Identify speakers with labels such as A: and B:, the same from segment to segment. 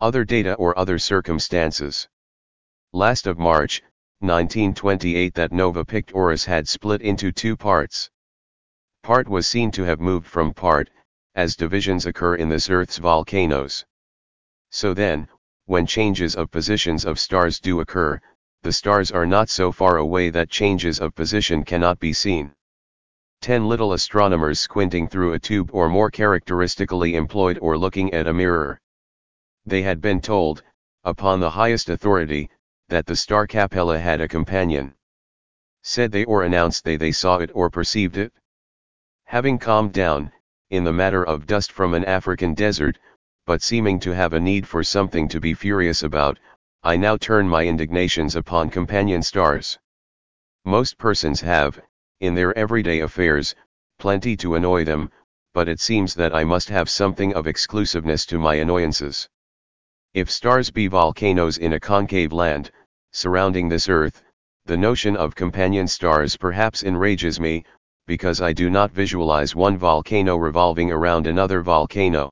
A: Other data or other circumstances. Last of March, 1928 that Nova Pictoris had split into two parts. Part was seen to have moved from part, as divisions occur in this Earth's volcanoes. So then, when changes of positions of stars do occur, the stars are not so far away that changes of position cannot be seen. 10 little astronomers squinting through a tube, or more characteristically employed or looking at a mirror. They had been told, upon the highest authority, that the star Capella had a companion. Said they, or announced they saw it or perceived it? Having calmed down, in the matter of dust from an African desert, but seeming to have a need for something to be furious about, I now turn my indignations upon companion stars. Most persons have, in their everyday affairs, plenty to annoy them, but it seems that I must have something of exclusiveness to my annoyances. If stars be volcanoes in a concave land, surrounding this earth, the notion of companion stars perhaps enrages me, because I do not visualize one volcano revolving around another volcano.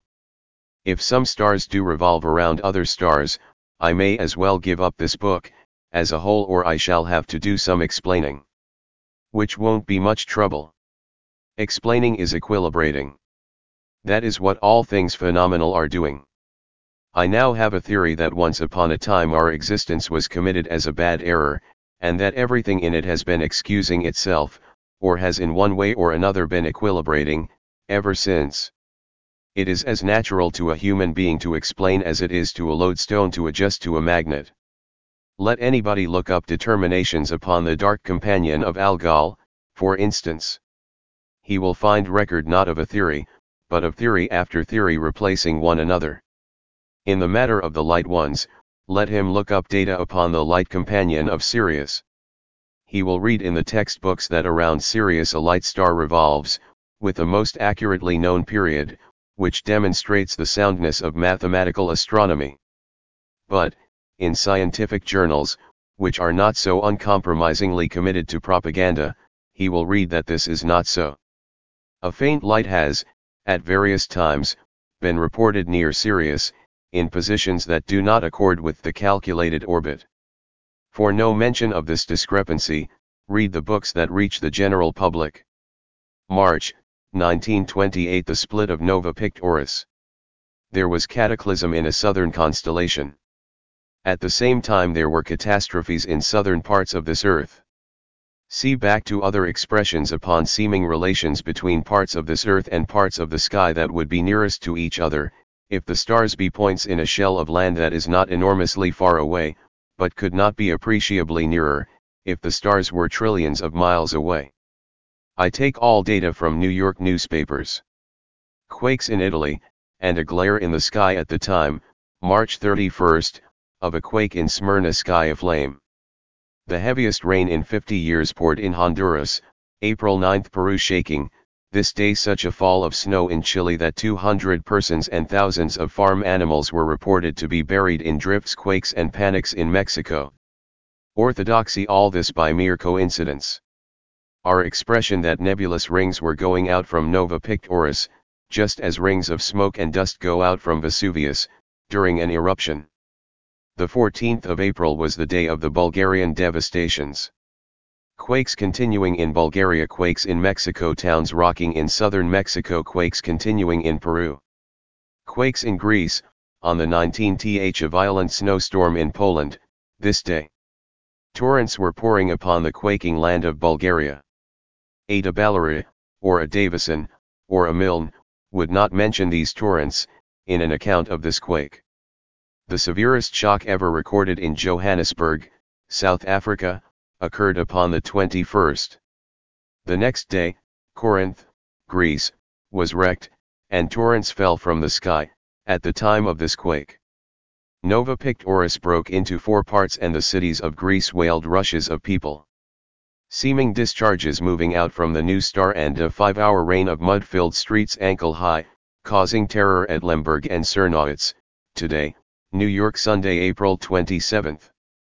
A: If some stars do revolve around other stars, I may as well give up this book, as a whole, or I shall have to do some explaining. Which won't be much trouble. Explaining is equilibrating. That is what all things phenomenal are doing. I now have a theory that once upon a time our existence was committed as a bad error, and that everything in it has been excusing itself, or has in one way or another been equilibrating, ever since. It is as natural to a human being to explain as it is to a lodestone to adjust to a magnet. Let anybody look up determinations upon the dark companion of Algol, for instance. He will find record not of a theory, but of theory after theory replacing one another. In the matter of the light ones, let him look up data upon the light companion of Sirius. He will read in the textbooks that around Sirius a light star revolves, with the most accurately known period, which demonstrates the soundness of mathematical astronomy. But, in scientific journals, which are not so uncompromisingly committed to propaganda, he will read that this is not so. A faint light has, at various times, been reported near Sirius, in positions that do not accord with the calculated orbit. For no mention of this discrepancy, read the books that reach the general public. March, 1928 The split of Nova Pictoris. There was cataclysm in a southern constellation. At the same time there were catastrophes in southern parts of this earth. See back to other expressions upon seeming relations between parts of this earth and parts of the sky that would be nearest to each other, if the stars be points in a shell of land that is not enormously far away, but could not be appreciably nearer, if the stars were trillions of miles away. I take all data from New York newspapers. Quakes in Italy, and a glare in the sky at the time, March 31st, of a quake in Smyrna, sky aflame. The heaviest rain in 50 years poured in Honduras, April 9th Peru shaking, this day such a fall of snow in Chile that 200 persons and thousands of farm animals were reported to be buried in drifts, quakes and panics in Mexico. Orthodoxy, all this by mere coincidence. Our expression that nebulous rings were going out from Nova Pictoris, just as rings of smoke and dust go out from Vesuvius, during an eruption. The 14th of April was the day of the Bulgarian devastations. Quakes continuing in Bulgaria, quakes in Mexico, towns rocking in southern Mexico, quakes continuing in Peru. Quakes in Greece, on the 19th a violent snowstorm in Poland, this day. Torrents were pouring upon the quaking land of Bulgaria. A Dabalari, or a Davison, or a Milne, would not mention these torrents, in an account of this quake. The severest shock ever recorded in Johannesburg, South Africa, occurred upon the 21st. The next day, Corinth, Greece, was wrecked, and torrents fell from the sky, at the time of this quake. Nova Pictoris broke into 4 parts and the cities of Greece wailed rushes of people. Seeming discharges moving out from the new star and a 5-hour rain of mud-filled streets ankle high, causing terror at Lemberg and Cernowitz, today, New York, Sunday, April 27.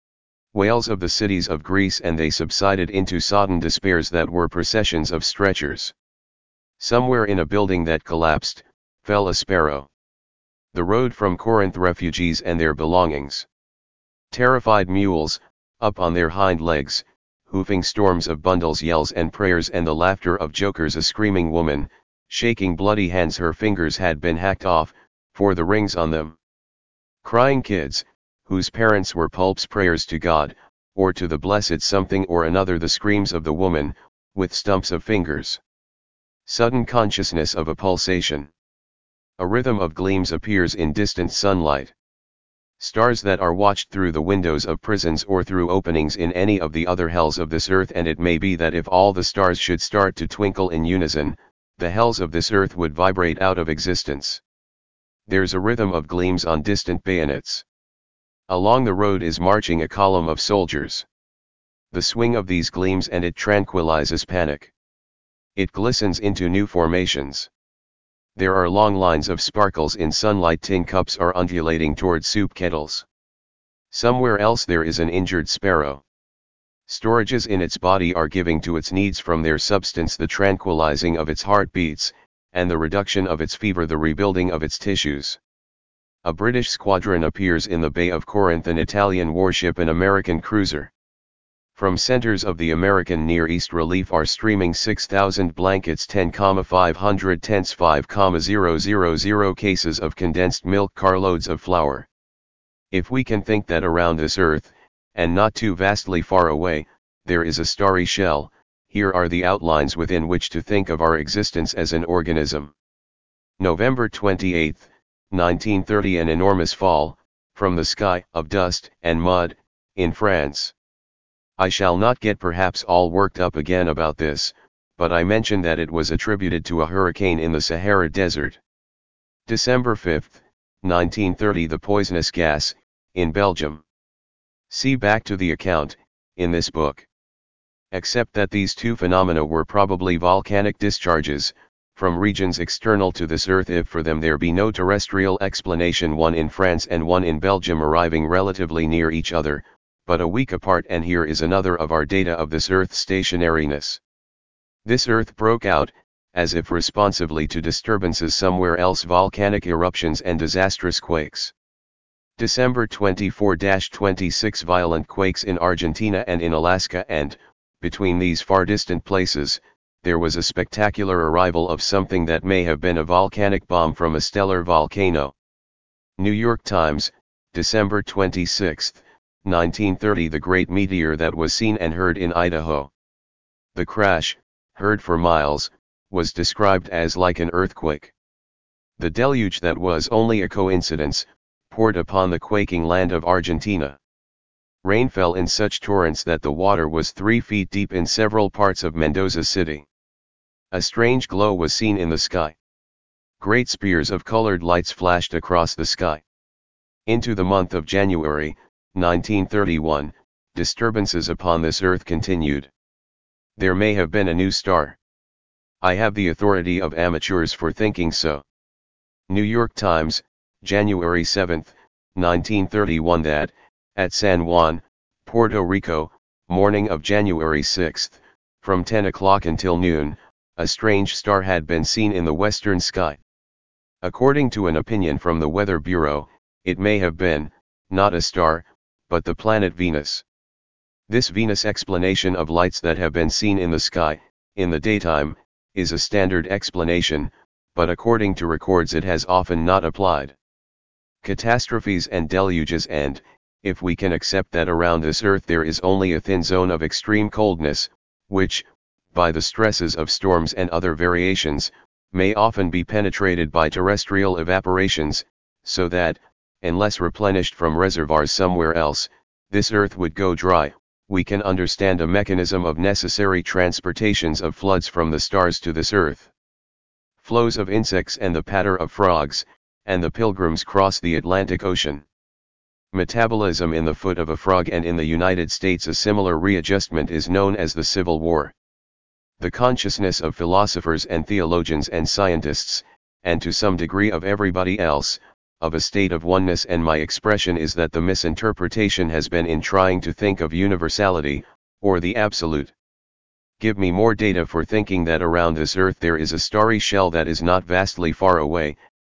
A: Wails of the cities of Greece, and they subsided into sodden despairs that were processions of stretchers. Somewhere in a building that collapsed, fell a sparrow. The road from Corinth, refugees and their belongings. Terrified mules, up on their hind legs, hoofing storms of bundles, yells and prayers, and the laughter of jokers. A screaming woman, shaking bloody hands, her fingers had been hacked off, for the rings on them. Crying kids, whose parents were pulps, prayers to God, or to the blessed something or another. The screams of the woman, with stumps of fingers. Sudden consciousness of a pulsation. A rhythm of gleams appears in distant sunlight. Stars that are watched through the windows of prisons or through openings in any of the other hells of this earth, and it may be that if all the stars should start to twinkle in unison, the hells of this earth would vibrate out of existence. There's a rhythm of gleams on distant bayonets. Along the road is marching a column of soldiers. The swing of these gleams and it tranquilizes panic. It glistens into new formations. There are long lines of sparkles in sunlight. Tin cups are undulating toward soup kettles. Somewhere else there is an injured sparrow. Storages in its body are giving to its needs from their substance the tranquilizing of its heartbeats, and the reduction of its fever, the rebuilding of its tissues. A British squadron appears in the Bay of Corinth, an Italian warship, an American cruiser. From centers of the American Near East relief are streaming 6,000 blankets, 10,500 tents, 5,000 cases of condensed milk, carloads of flour. If we can think that around this earth, and not too vastly far away, there is a starry shell, here are the outlines within which to think of our existence as an organism. November 28, 1930. An enormous fall, from the sky, of dust and mud, in France. I shall not get perhaps all worked up again about this, but I mention that it was attributed to a hurricane in the Sahara Desert. December 5, 1930. The poisonous gas, in Belgium. See back to the account, in this book. Except that these two phenomena were probably volcanic discharges, from regions external to this earth, if for them there be no terrestrial explanation, one in France and one in Belgium arriving relatively near each other, but a week apart, and here is another of our data of this earth's stationariness. This earth broke out, as if responsively to disturbances somewhere else, volcanic eruptions and disastrous quakes. December 24-26. Violent quakes in Argentina and in Alaska, and, between these far distant places, there was a spectacular arrival of something that may have been a volcanic bomb from a stellar volcano. New York Times, December 26, 1930. The great meteor that was seen and heard in Idaho. The crash, heard for miles, was described as like an earthquake. The deluge that was only a coincidence, poured upon the quaking land of Argentina. Rain fell in such torrents that the water was 3 feet deep in several parts of Mendoza City. A strange glow was seen in the sky. Great spears of colored lights flashed across the sky. Into the month of January, 1931, disturbances upon this earth continued. There may have been a new star. I have the authority of amateurs for thinking so. New York Times, January 7, 1931. That, at San Juan, Puerto Rico, morning of January 6, from 10 o'clock until noon, a strange star had been seen in the western sky. According to an opinion from the Weather Bureau, it may have been, not a star, but the planet Venus. This Venus explanation of lights that have been seen in the sky, in the daytime, is a standard explanation, but according to records it has often not applied. Catastrophes and deluges, and, if we can accept that around this earth there is only a thin zone of extreme coldness, which, by the stresses of storms and other variations, may often be penetrated by terrestrial evaporations, so that, unless replenished from reservoirs somewhere else, this earth would go dry, we can understand a mechanism of necessary transportations of floods from the stars to this earth. Flows of insects and the patter of frogs, and the pilgrims cross the Atlantic Ocean. Metabolism in the foot of a frog, and in the United States a similar readjustment is known as the Civil War. The consciousness of philosophers and theologians and scientists, and to some degree of everybody else, of a state of oneness, and my expression is that the misinterpretation has been in trying to think of universality, or the absolute. Give me more data for thinking that around this earth there is a starry shell that is not vastly far away,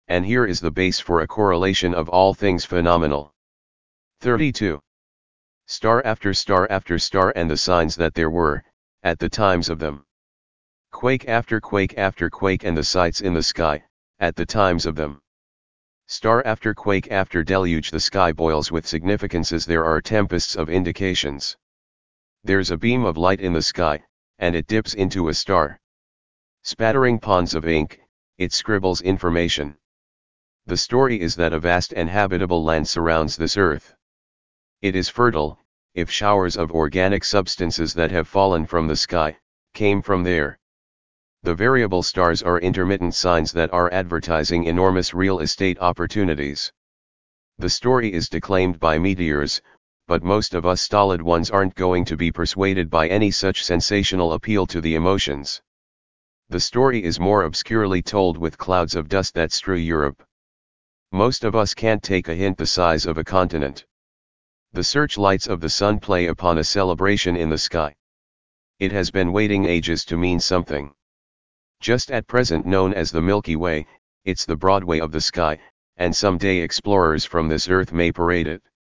A: and here is the base for a correlation of all things phenomenal. 32. Star after star and the signs that there were, at the times of them. Quake after quake and the sights in the sky, at the times of them. Star after quake after deluge, the sky boils with significances, there are tempests of indications. There's a beam of light in the sky, and it dips into a star. Spattering ponds of ink, it scribbles information. The story is that a vast and habitable land surrounds this earth. It is fertile, if showers of organic substances that have fallen from the sky, came from there. The variable stars are intermittent signs that are advertising enormous real estate opportunities. The story is declaimed by meteors, but most of us stolid ones aren't going to be persuaded by any such sensational appeal to the emotions. The story is more obscurely told with clouds of dust that strew Europe. Most of us can't take a hint the size of a continent. The searchlights of the sun play upon a celebration in the sky. It has been waiting ages to mean something. Just at present known as the Milky Way, it's the Broadway of the sky, and someday explorers from this earth may parade it.